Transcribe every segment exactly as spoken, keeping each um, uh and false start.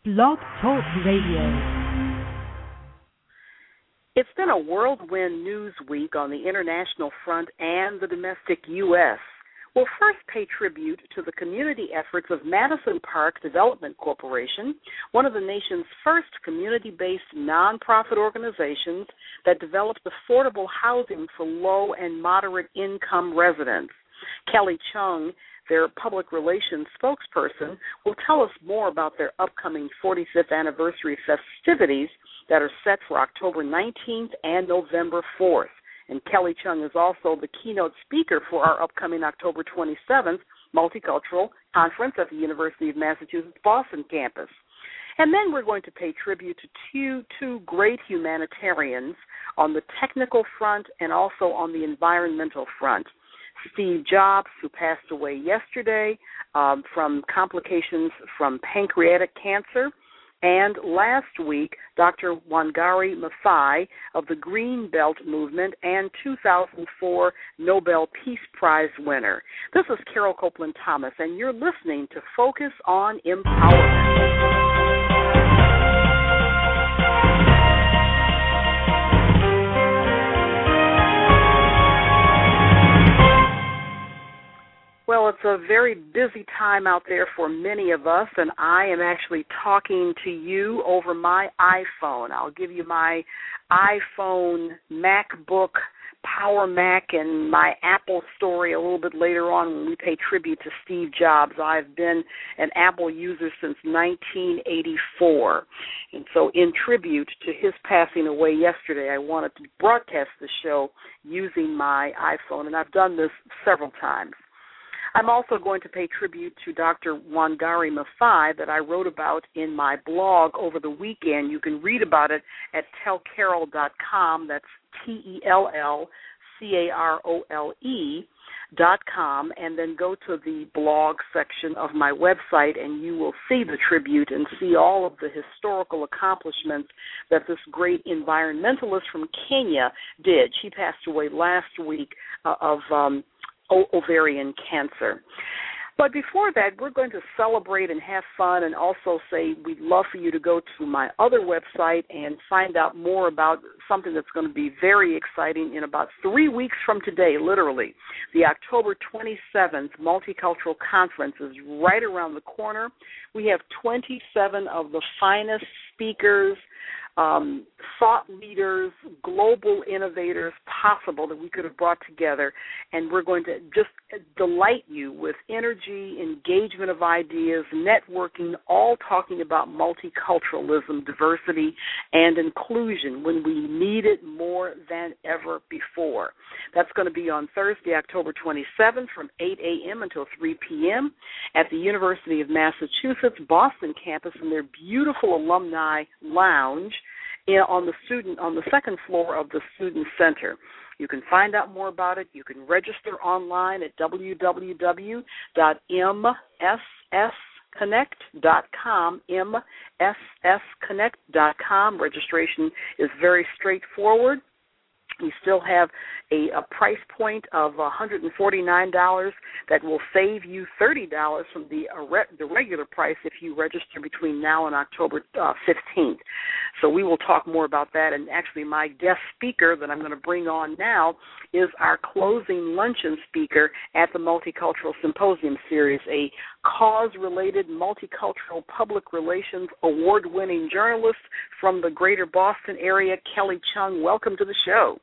Blog Talk Radio. It's been a whirlwind news week on the international front and the domestic U S We'll first pay tribute to the community efforts of Madison Park Development Corporation, one of the nation's first community-based nonprofit organizations that developed affordable housing for low and moderate income residents. Kelly Chung, their public relations spokesperson, will tell us more about their upcoming forty-fifth anniversary festivities that are set for October nineteenth and November fourth. And Kelly Chung is also the keynote speaker for our upcoming October twenty-seventh Multicultural Conference at the University of Massachusetts Boston campus. And then we're going to pay tribute to two, two great humanitarians on the technical front and also on the environmental front. Steve Jobs, who passed away yesterday um, from complications from pancreatic cancer, and last week, Doctor Wangari Maathai of the Green Belt Movement and two thousand four Nobel Peace Prize winner. This is Carol Copeland Thomas, and you're listening to Focus on Empowerment. Well, it's a very busy time out there for many of us, and I am actually talking to you over my iPhone. I'll give you my iPhone, MacBook, Power Mac, and my Apple story a little bit later on when we pay tribute to Steve Jobs. I've been an Apple user since nineteen eighty-four, and so in tribute to his passing away yesterday, I wanted to broadcast the show using my iPhone, and I've done this several times. I'm also going to pay tribute to Doctor Wangari Maathai that I wrote about in my blog over the weekend. You can read about it at tell carol dot com. That's T E L L C A R O L E dot com, and then go to the blog section of my website, and you will see the tribute and see all of the historical accomplishments that this great environmentalist from Kenya did. She passed away last week uh, of um, ovarian cancer. But before that, we're going to celebrate and have fun and also say we'd love for you to go to my other website and find out more about something that's going to be very exciting in about three weeks from today, literally. The October twenty-seventh Multicultural Conference is right around the corner. We have twenty-seven of the finest speakers, Um, thought leaders, global innovators possible that we could have brought together, and we're going to just delight you with energy, engagement of ideas, networking, all talking about multiculturalism, diversity, and inclusion when we need it more than ever before. That's going to be on Thursday, October twenty-seventh from eight a.m. until three p.m. at the University of Massachusetts Boston campus in their beautiful alumni lounge on the student on the second floor of the Student Center. You can find out more about it. You can register online at w w w dot m s s connect dot com, m s s connect dot com. Registration is very straightforward. We still have a, a price point of one hundred forty-nine dollars that will save you thirty dollars from the, uh, re- the regular price if you register between now and October uh, fifteenth. So we will talk more about that. And actually my guest speaker that I'm going to bring on now is our closing luncheon speaker at the Multicultural Symposium Series, a cause-related multicultural public relations award-winning journalist from the greater Boston area, Kelly Chung. Welcome to the show.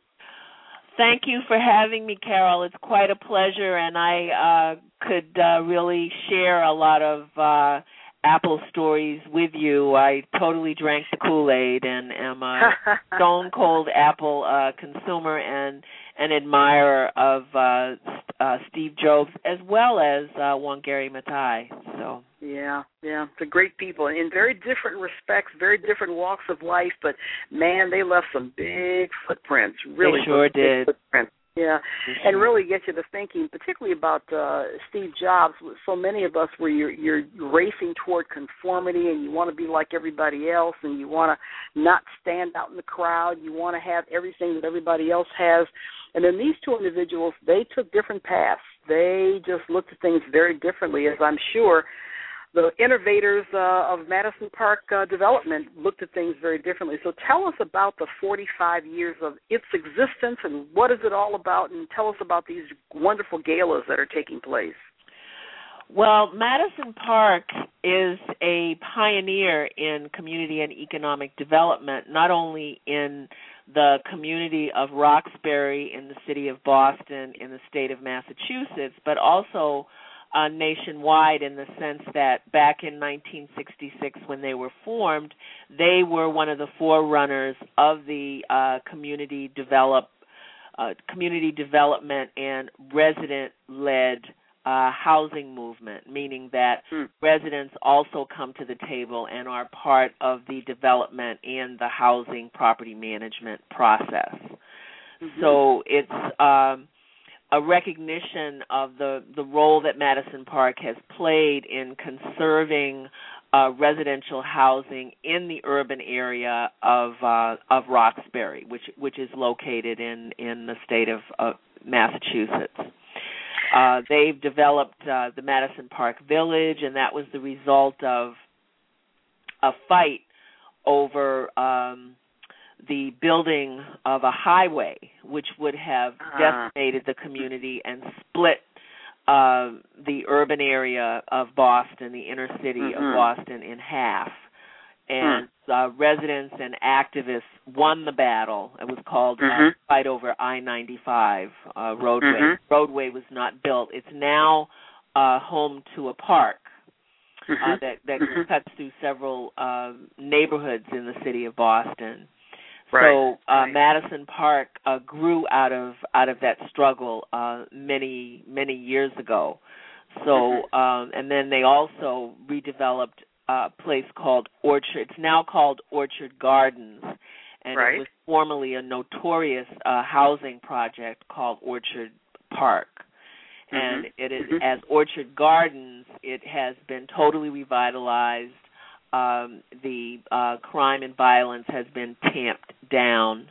Thank you for having me, Carol. It's quite a pleasure, and I uh, could uh, really share a lot of uh, Apple stories with you. I totally drank the Kool-Aid and am a stone-cold Apple uh, consumer and an admirer of uh, uh, Steve Jobs as well as uh, Wangari Maathai. So. Yeah, yeah, they're great people in very different respects, very different walks of life, but, man, they left some big footprints, really they sure big did. footprints. Yeah, mm-hmm. And really get you to thinking, particularly about uh, Steve Jobs. So many of us where you're, you're racing toward conformity and you want to be like everybody else and you want to not stand out in the crowd. You want to have everything that everybody else has. And then these two individuals, they took different paths. They just looked at things very differently, as I'm sure the innovators uh, of Madison Park uh, development looked at things very differently. So tell us about the forty-five years of its existence and what is it all about, and tell us about these wonderful galas that are taking place. Well, Madison Park is a pioneer in community and economic development, not only in the community of Roxbury in the city of Boston in the state of Massachusetts, but also uh, nationwide in the sense that back in nineteen sixty-six when they were formed, they were one of the forerunners of the uh, community develop, uh, community development and resident-led Uh, housing movement, meaning that mm. residents also come to the table and are part of the development and the housing property management process. Mm-hmm. So it's um, a recognition of the, the role that Madison Park has played in conserving uh, residential housing in the urban area of uh, of Roxbury, which which is located in, in the state of uh, Massachusetts. Uh, they've developed uh, the Madison Park Village, and that was the result of a fight over um, the building of a highway, which would have uh. decimated the community and split uh, the urban area of Boston, the inner city mm-hmm. of Boston, in half. And uh, residents and activists won the battle. It was called mm-hmm. uh, Fight Over I ninety-five uh, roadway. Mm-hmm. Roadway was not built. It's now uh, home to a park mm-hmm. uh, that, that mm-hmm. cuts through several uh, neighborhoods in the city of Boston. Right. So uh, right. Madison Park uh, grew out of out of that struggle uh, many many years ago. So mm-hmm. um, and then they also redeveloped a place called Orchard. It's now called Orchard Gardens, and right. it was formerly a notorious uh, housing project called Orchard Park. Mm-hmm. And it is mm-hmm. as Orchard Gardens, it has been totally revitalized. Um, the uh, crime and violence has been tamped down,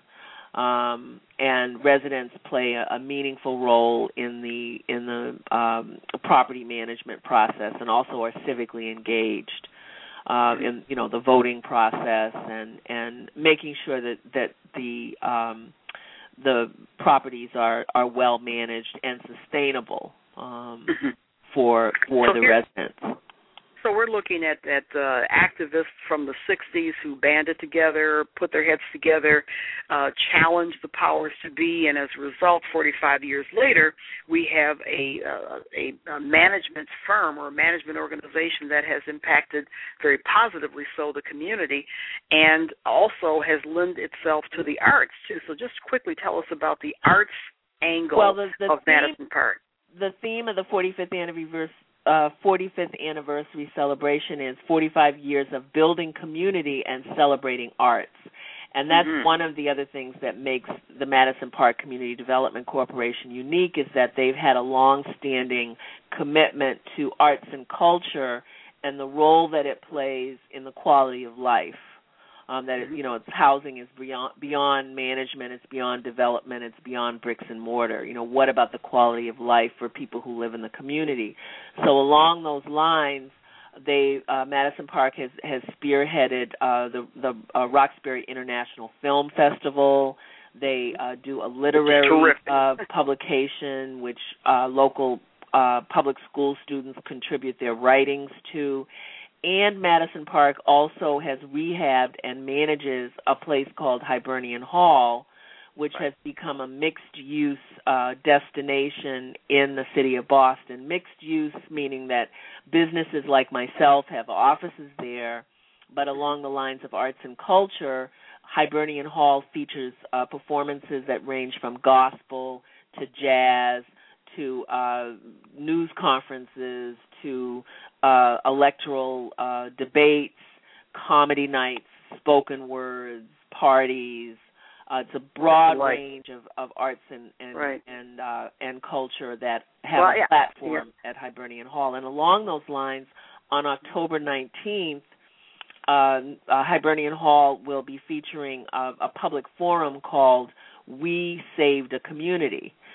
um, and residents play a, a meaningful role in the in the um, property management process, and also are civically engaged. Uh, in you know the voting process and, and making sure that that the um, the properties are, are well managed and sustainable um, mm-hmm. for for so the here, residents. So we're looking at, at uh, activists from the sixties who banded together, put their heads together, uh, challenged the powers to be, and as a result, forty-five years later, we have a, uh, a, a management firm or a management organization that has impacted very positively so the community, and also has lent itself to the arts, too. So just quickly tell us about the arts angle well, the, the of theme, Madison Park. The theme of the forty-fifth anniversary Uh, forty-fifth anniversary celebration is forty-five years of building community and celebrating arts. And that's mm-hmm. one of the other things that makes the Madison Park Community Development Corporation unique, is that they've had a long-standing commitment to arts and culture and the role that it plays in the quality of life. Um, that, you know, it's housing is beyond, beyond management, it's beyond development, it's beyond bricks and mortar. You know, what about the quality of life for people who live in the community? So along those lines, they uh, Madison Park has, has spearheaded uh, the, the uh, Roxbury International Film Festival. They uh, do a literary uh, publication, which uh, local uh, public school students contribute their writings to. And Madison Park also has rehabbed and manages a place called Hibernian Hall, which right. has become a mixed-use uh, destination in the city of Boston. Mixed use meaning that businesses like myself have offices there, but along the lines of arts and culture, Hibernian Hall features uh, performances that range from gospel to jazz to uh, news conferences to uh, electoral uh, debates, comedy nights, spoken words, parties. Uh, it's a broad like, range of, of arts and and right. and, uh, and culture that have well, a yeah. platform yeah. at Hibernian Hall. And along those lines, on October nineteenth, uh, uh, Hibernian Hall will be featuring a, a public forum called We Saved a Community,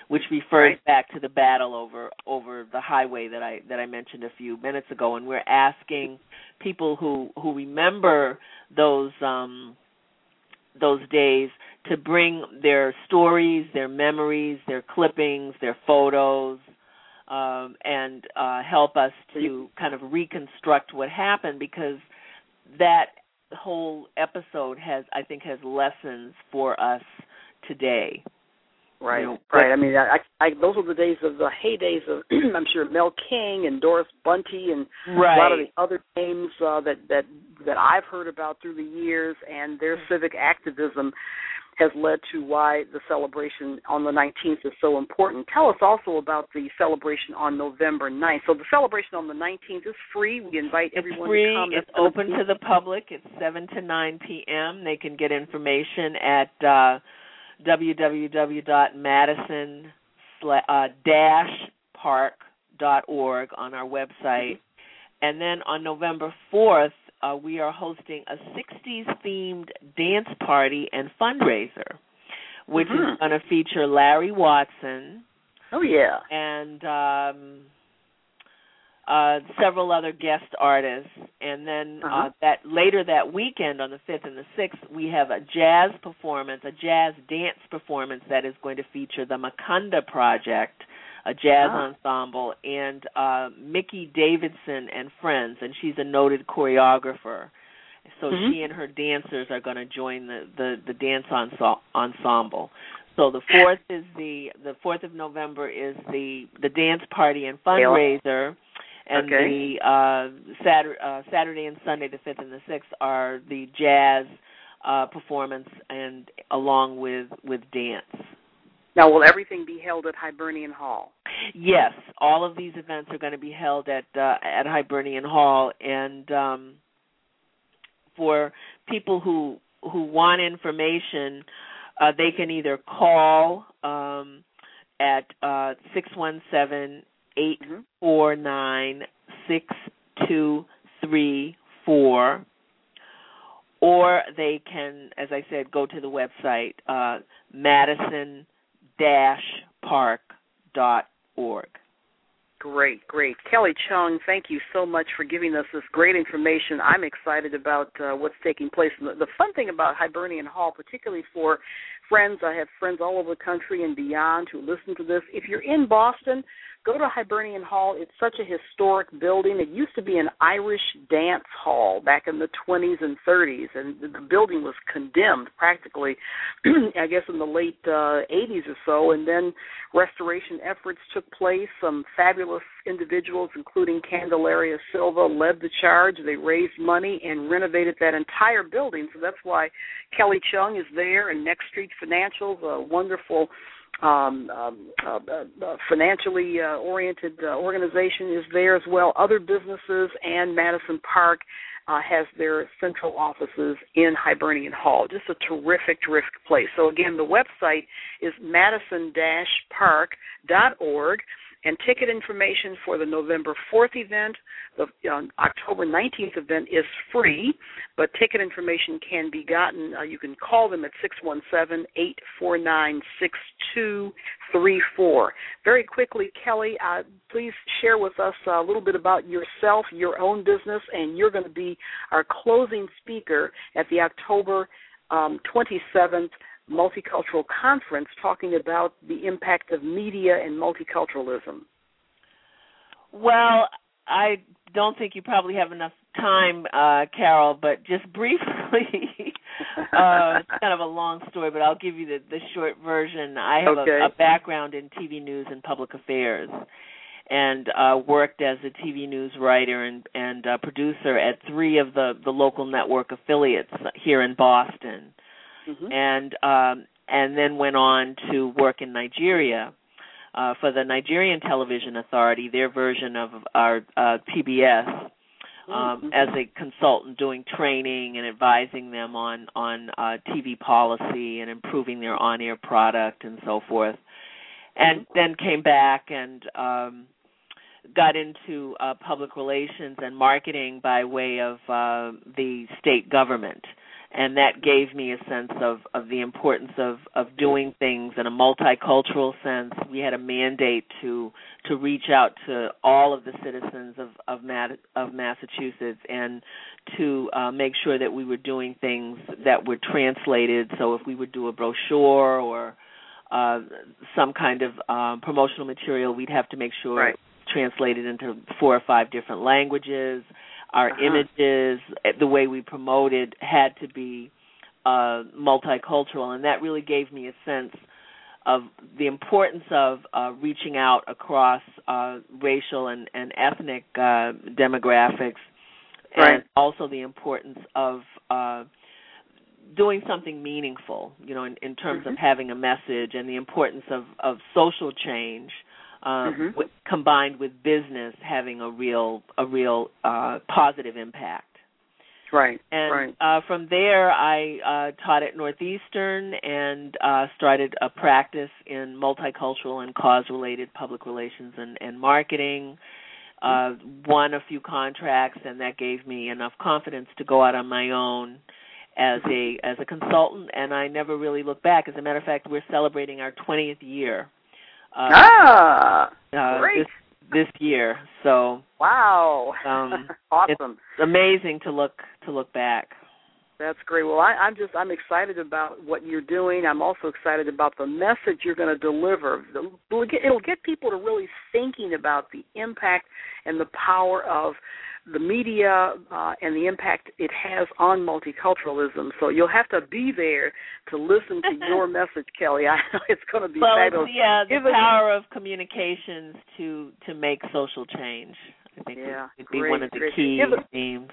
which refers right. back to the battle over over the highway that I that I mentioned a few minutes ago. And we're asking people who who remember those um, those days to bring their stories, their memories, their clippings, their photos, um, and uh, help us to kind of reconstruct what happened, because that whole episode has, I think, has lessons for us today. Right, you know, right. I mean, I, I, those were the days of the heydays of, I'm sure, Mel King and Doris Bunty and right. a lot of the other names uh, that, that that I've heard about through the years, and their civic activism has led to why the celebration on the nineteenth is so important. Tell us also about the celebration on November ninth. So the celebration on the nineteenth is free. We invite it's everyone free. to come. It's That's open to the public. It's seven to nine p.m. They can get information at uh, w w w dot madison dash park dot org on our website. And then on November fourth, uh, we are hosting a sixties-themed dance party and fundraiser, which mm-hmm. is going to feature Larry Watson. Oh, yeah. And um, uh, several other guest artists. And then uh-huh. uh, that later that weekend on the fifth and the sixth, we have a jazz performance, a jazz dance performance that is going to feature the Makunda Project, a jazz ah. ensemble, and uh, Mickey Davidson and friends, and she's a noted choreographer. So mm-hmm. she and her dancers are going to join the, the, the dance ensemble. So the fourth is the the fourth of November is the the dance party and fundraiser, and okay. the uh, Saturday, uh, Saturday and Sunday, the fifth and the sixth, are the jazz uh, performance, and along with with dance. Now, will everything be held at Hibernian Hall? Yes, all of these events are going to be held at uh, at Hibernian Hall, and um, for people who who want information, uh, they can either call um, at uh, six one seven, eight four nine, six two three four, or they can, as I said, go to the website, uh, Madison dash park dot org. Great, great. Kelly Chung, thank you so much for giving us this great information. I'm excited about uh, what's taking place. The, the fun thing about Hibernian Hall, particularly for friends, I have friends all over the country and beyond who listen to this. If you're in Boston, go to Hibernian Hall. It's such a historic building. It used to be an Irish dance hall back in the twenties and thirties, and the building was condemned practically, I guess, in the late uh, eighties or so, and then restoration efforts took place. Some fabulous individuals, including Candelaria Silva, led the charge. They raised money and renovated that entire building, so that's why Kelly Chung is there, and Next Street Financials, a wonderful Um, um, uh, uh, financially uh, oriented uh, organization, is there as well. Other businesses, and Madison Park uh, has their central offices in Hibernian Hall. Just a terrific, terrific place. So again, the website is madison dash park dot org, and ticket information for the November fourth event, the uh, October nineteenth event, is free, but ticket information can be gotten. Uh, you can call them at six one seven, eight four nine, six two three four. Very quickly, Kelly, uh, please share with us a little bit about yourself, your own business, and you're going to be our closing speaker at the October um, twenty-seventh Multicultural Conference, talking about the impact of media and multiculturalism. Well, I don't think you probably have enough time, uh, Carol, but just briefly, uh, it's kind of a long story, but I'll give you the, the short version. I have okay. a, a background in T V news and public affairs, and uh, worked as a T V news writer and, and uh, producer at three of the, the local network affiliates here in Boston. Mm-hmm. And um, and then went on to work in Nigeria uh, for the Nigerian Television Authority, their version of our uh, P B S, um, mm-hmm. as a consultant, doing training and advising them on on uh, T V policy and improving their on-air product and so forth. And mm-hmm. then came back and um, got into uh, public relations and marketing by way of uh, the state government. and that gave me a sense of, of the importance of, of doing things in a multicultural sense. We had a mandate to to reach out to all of the citizens of of, Matt, of Massachusetts and to uh, make sure that we were doing things that were translated. So if we would do a brochure or uh, some kind of um, promotional material, we'd have to make sure right. it was translated into four or five different languages. Our uh-huh. images, the way we promoted, had to be uh, multicultural, and that really gave me a sense of the importance of uh, reaching out across uh, racial and, and ethnic uh, demographics, right. and also the importance of uh, doing something meaningful, you know, in, in terms mm-hmm. of having a message, and the importance of, of social change. Uh, mm-hmm. w- combined with business having a real a real uh, positive impact. Right, and right. Uh, from there, I uh, taught at Northeastern and uh, started a practice in multicultural and cause-related public relations and, and marketing. Uh, won a few contracts, and that gave me enough confidence to go out on my own as a as a consultant, and I never really looked back. As a matter of fact, we're celebrating our twentieth year. Uh, ah, uh, great. This, this year, so wow, um, awesome! It's amazing to look to look back. That's great. Well, I, I'm just I'm excited about what you're doing. I'm also excited about the message you're going to deliver. It'll get, it'll get people to really thinking about the impact and the power of the media uh, and the impact it has on multiculturalism. So you'll have to be there to listen to your message, Kelly. I know it's going to be well, fabulous. Yeah, the Give power us, of communications to to make social change. I think yeah, would be great, one of the great. key give us, themes.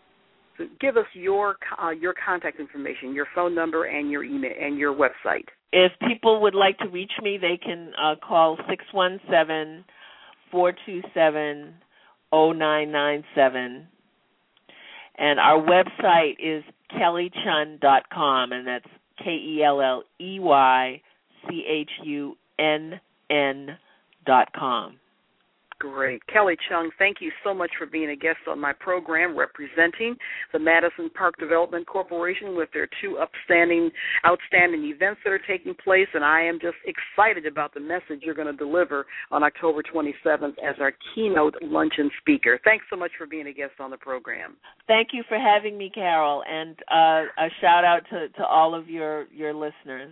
So give us your uh, your contact information, your phone number, and your email and your website. If people would like to reach me, they can uh, call six one seven, four two seven, zero nine nine seven. And our website is kelly chun dot com, and that's K E L L E Y C H U N N dot com. Great. Kelly Chung, thank you so much for being a guest on my program representing the Madison Park Development Corporation with their two upstanding, outstanding events that are taking place, and I am just excited about the message you're going to deliver on October twenty-seventh as our keynote luncheon speaker. Thanks so much for being a guest on the program. Thank you for having me, Carol, and uh, a shout-out to, to all of your, your listeners.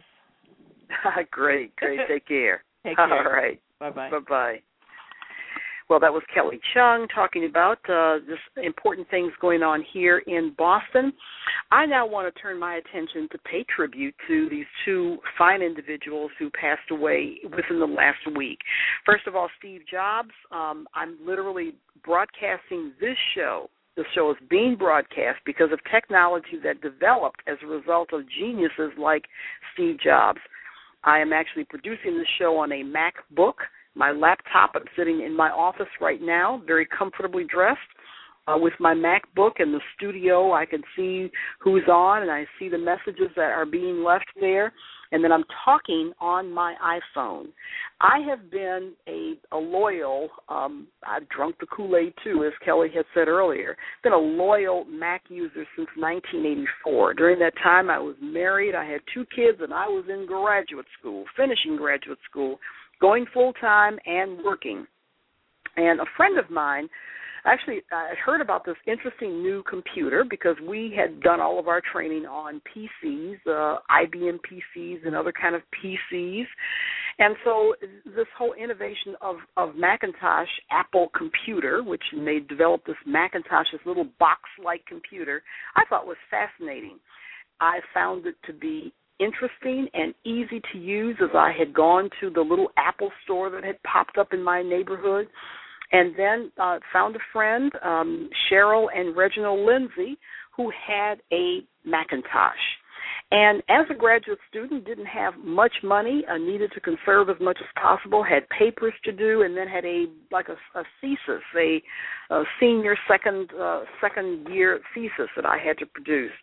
Great, great. Take care. Take care. All right. Bye-bye. Bye-bye. Well, that was Kelly Chung talking about uh, just important things going on here in Boston. I now want to turn my attention to pay tribute to these two fine individuals who passed away within the last week. First of all, Steve Jobs. Um, I'm literally broadcasting this show. This show is being broadcast because of technology that developed as a result of geniuses like Steve Jobs. I am actually producing this show on a MacBook. My laptop, I'm sitting in my office right now, very comfortably dressed, uh, with my MacBook in the studio. I can see who's on, and I see the messages that are being left there, and then I'm talking on my iPhone. I have been a, a loyal, um, I've drunk the Kool-Aid too, as Kelly had said earlier, been a loyal Mac user since nineteen eighty-four. During that time, I was married, I had two kids, and I was in graduate school, finishing graduate school, going full-time and working. And a friend of mine, actually, I heard about this interesting new computer because we had done all of our training on P Cs, uh, I B M P Cs and other kind of P Cs. And so this whole innovation of, of Macintosh Apple computer, which they developed this Macintosh, this little box-like computer, I thought was fascinating. I found it to be interesting and easy to use as I had gone to the little Apple store that had popped up in my neighborhood, and then uh, found a friend, um, Cheryl and Reginald Lindsay, who had a Macintosh. And as a graduate student, didn't have much money, uh, needed to conserve as much as possible, had papers to do, and then had a like a, a thesis, a, a senior second uh, second year thesis that I had to produce.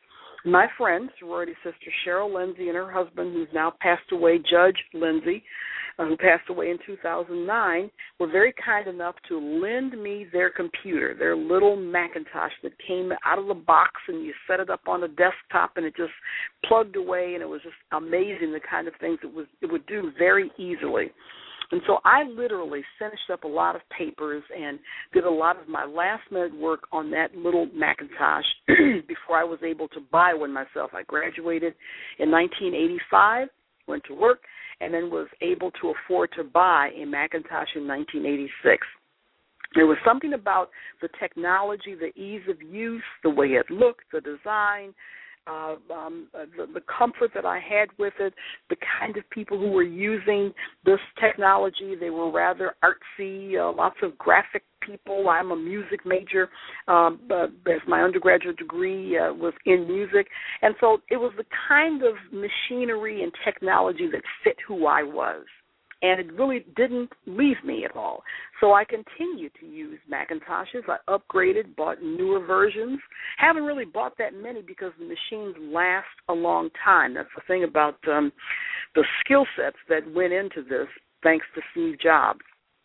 My friend, sorority sister Cheryl Lindsay, and her husband, who's now passed away, Judge Lindsay, uh, who passed away in two thousand nine, were very kind enough to lend me their computer, their little Macintosh that came out of the box, and you set it up on a desktop, and it just plugged away, and it was just amazing the kind of things it was it would do very easily. And so I literally finished up a lot of papers and did a lot of my last-minute work on that little Macintosh before I was able to buy one myself. I graduated in nineteen eighty-five, went to work, and then was able to afford to buy a Macintosh in nineteen eighty-six. There was something about the technology, the ease of use, the way it looked, the design, Uh, um, the, the comfort that I had with it, the kind of people who were using this technology. They were rather artsy, uh, lots of graphic people. I'm a music major, um, but as my undergraduate degree uh, was in music. And so it was the kind of machinery and technology that fit who I was. And it really didn't leave me at all. So I continued to use Macintoshes. I upgraded, bought newer versions. Haven't really bought that many because the machines last a long time. That's the thing about um, the skill sets that went into this, thanks to Steve Jobs.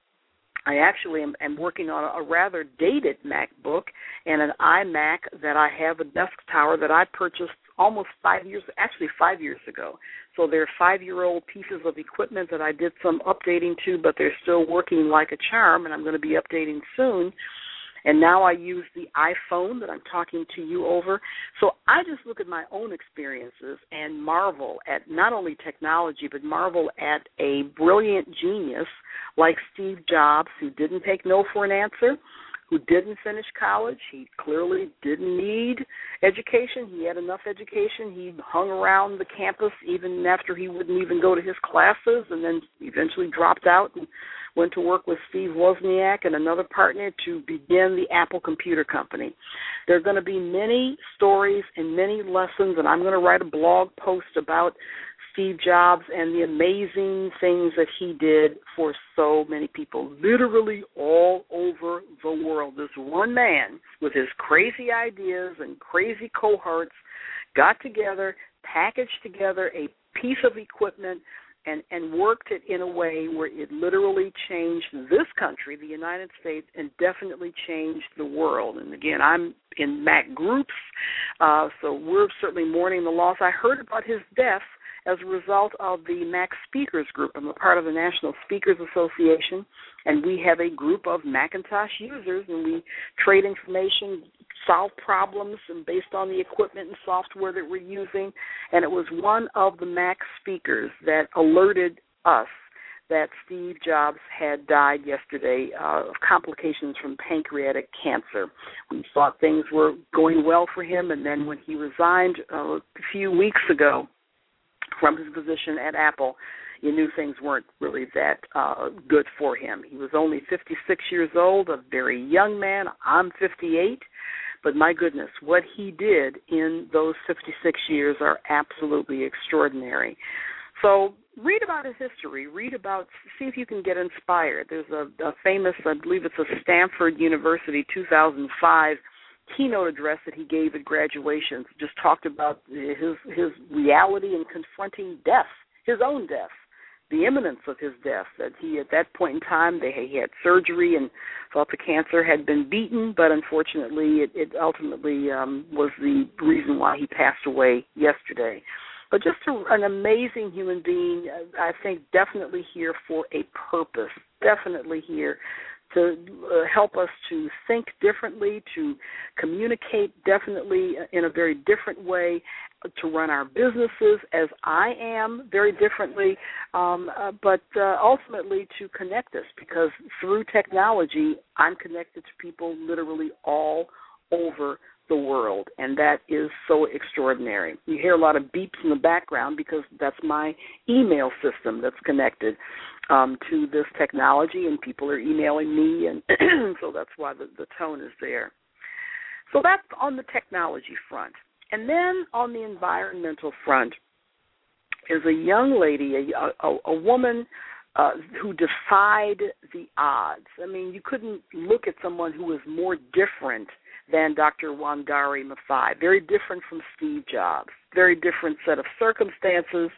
I actually am, am working on a, a rather dated MacBook and an iMac that I have, a desk tower that I purchased almost five years, actually five years ago. So they're five-year-old pieces of equipment that I did some updating to, but they're still working like a charm, and I'm going to be updating soon. And now I use the iPhone that I'm talking to you over. So I just look at my own experiences and marvel at not only technology, but marvel at a brilliant genius like Steve Jobs, who didn't take no for an answer, who didn't finish college. He clearly didn't need education. He had enough education. He hung around the campus even after he wouldn't even go to his classes, and then eventually dropped out and went to work with Steve Wozniak and another partner to begin the Apple Computer Company. There are going to be many stories and many lessons, and I'm going to write a blog post about Steve Jobs and the amazing things that he did for so many people, literally all over the world. This one man with his crazy ideas and crazy cohorts got together, packaged together a piece of equipment, and, and worked it in a way where it literally changed this country, the United States, and definitely changed the world. And again, I'm in Mac groups, uh, so we're certainly mourning the loss. I heard about his death as a result of the Mac Speakers Group. I'm a part of the National Speakers Association, and we have a group of Macintosh users, and we trade information, solve problems, and based on the equipment and software that we're using. And it was one of the Mac speakers that alerted us that Steve Jobs had died yesterday uh, of complications from pancreatic cancer. We thought things were going well for him, and then when he resigned uh, a few weeks ago from his position at Apple, you knew things weren't really that uh, good for him. He was only fifty-six years old, a very young man. I'm fifty-eight. But my goodness, what he did in those fifty-six years are absolutely extraordinary. So read about his history. Read about, see if you can get inspired. There's a, a famous, I believe it's a Stanford University two thousand five keynote address that he gave at graduation. Just talked about his his reality in confronting death, his own death, the imminence of his death, that he, at that point in time, they, he had surgery and thought the cancer had been beaten, but unfortunately it, it ultimately um, was the reason why he passed away yesterday. But just a, an amazing human being, I think definitely here for a purpose, definitely here to uh, help us to think differently, to communicate definitely in a very different way, to run our businesses as I am very differently, um, uh, but uh, ultimately to connect us, because through technology, I'm connected to people literally all over the world, and that is so extraordinary. You hear a lot of beeps in the background because that's my email system that's connected um, to this technology, and people are emailing me, and so that's why the, the tone is there. So that's on the technology front. And then on the environmental front is a young lady, a, a, a woman uh, who defied the odds. I mean, you couldn't look at someone who was more different than Doctor Wangari Maathai. Very different from Steve Jobs. Very different set of circumstances.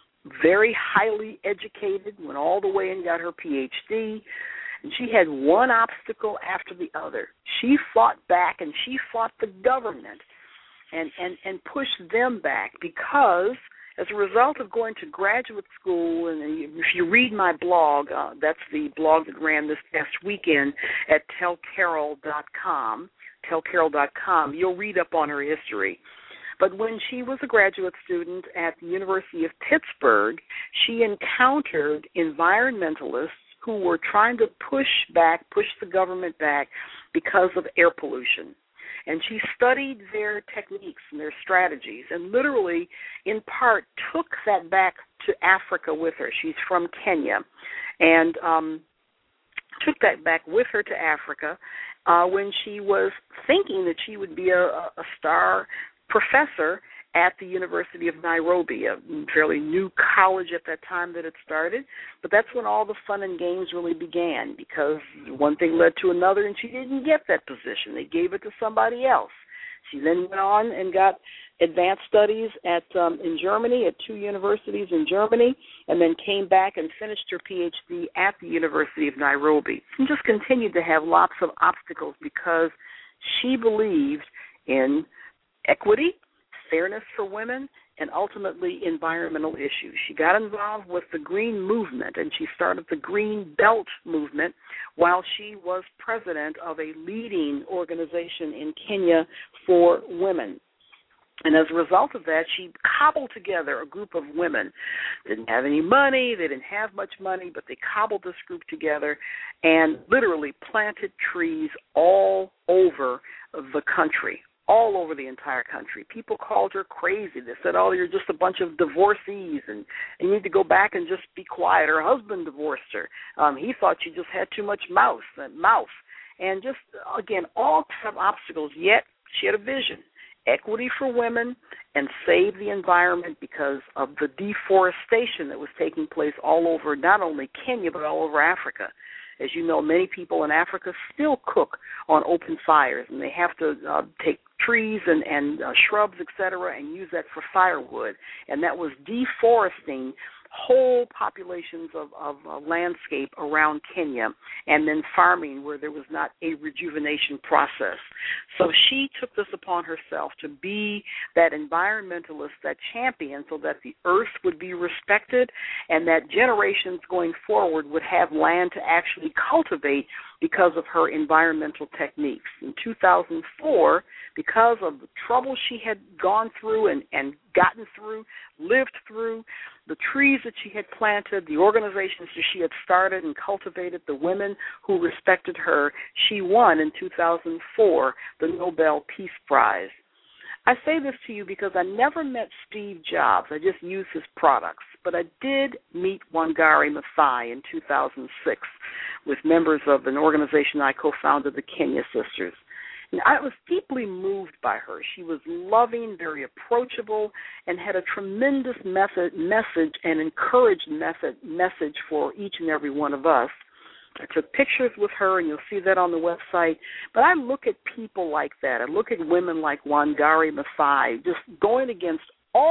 Very highly educated, went all the way and got her P H D. And she had one obstacle after the other. She fought back, and she fought the government and, and, and pushed them back because as a result of going to graduate school, and if you read my blog, uh, that's the blog that ran this past weekend at tell carol dot com, tell carol dot com, you'll read up on her history. But when she was a graduate student at the University of Pittsburgh, she encountered environmentalists who were trying to push back, push the government back because of air pollution. And she studied their techniques and their strategies and literally, in part, took that back to Africa with her. She's from Kenya. And um, took that back with her to Africa uh, when she was thinking that she would be a, a star professor at the University of Nairobi, a fairly new college at that time that it started. But that's when all the fun and games really began, because one thing led to another, and she didn't get that position. They gave it to somebody else. She then went on and got advanced studies at um, in Germany, at two universities in Germany, and then came back and finished her P H D at the University of Nairobi. And just continued to have lots of obstacles because she believed in equity, fairness for women, and ultimately environmental issues. She got involved with the Green Movement, and she started the Green Belt Movement while she was president of a leading organization in Kenya for women. And as a result of that, she cobbled together a group of women. Didn't have any money, they didn't have much money, but they cobbled this group together and literally planted trees all over the country. All over the entire country. People called her crazy. They said, oh, you're just a bunch of divorcees, and, and you need to go back and just be quiet. Her husband divorced her. Um, he thought she just had too much mouth, uh, mouth. And just, again, all kind of obstacles, yet she had a vision. Equity for women and save the environment because of the deforestation that was taking place all over, not only Kenya, but all over Africa. As you know, many people in Africa still cook on open fires, and they have to uh, take trees and, and uh, shrubs, et cetera, and use that for firewood. And that was deforesting whole populations of, of uh, landscape around Kenya, and then farming where there was not a rejuvenation process. So she took this upon herself to be that environmentalist, that champion, so that the earth would be respected and that generations going forward would have land to actually cultivate because of her environmental techniques. In two thousand four, because of the trouble she had gone through and, and gotten through, lived through, the trees that she had planted, the organizations that she had started and cultivated, the women who respected her, she won in two thousand four the Nobel Peace Prize. I say this to you because I never met Steve Jobs. I just used his products. But I did meet Wangari Maathai in two thousand six with members of an organization I co-founded, the Kenya Sisters. And I was deeply moved by her. She was loving, very approachable, and had a tremendous method, message and encouraged method, message for each and every one of us. I took pictures with her, and you'll see that on the website. But I look at people like that. I look at women like Wangari Maathai just going against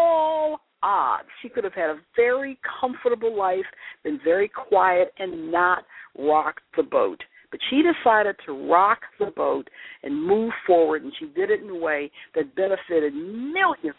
all odds. She could have had a very comfortable life, been very quiet, and not rocked the boat. But she decided to rock the boat and move forward, and she did it in a way that benefited millions,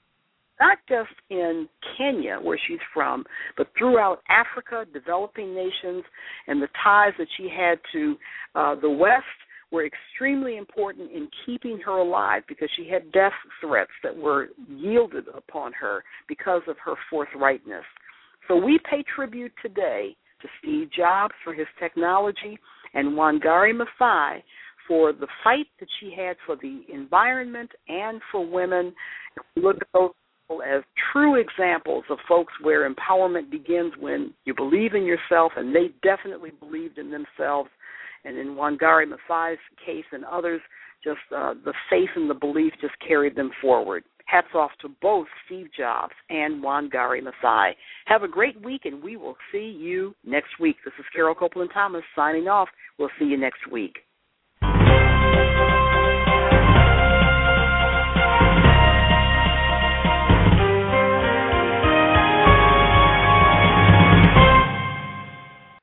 not just in Kenya, where she's from, but throughout Africa, developing nations, and the ties that she had to uh, the West were extremely important in keeping her alive because she had death threats that were yielded upon her because of her forthrightness. So we pay tribute today to Steve Jobs for his technology and Wangari Maathai for the fight that she had for the environment and for women. We look at those as true examples of folks where empowerment begins when you believe in yourself, and they definitely believed in themselves. And in Wangari Maathai's case and others, just uh, the faith and the belief just carried them forward. Hats off to both Steve Jobs and Wangari Maathai. Have a great week, and we will see you next week. This is Carol Copeland Thomas signing off. We'll see you next week.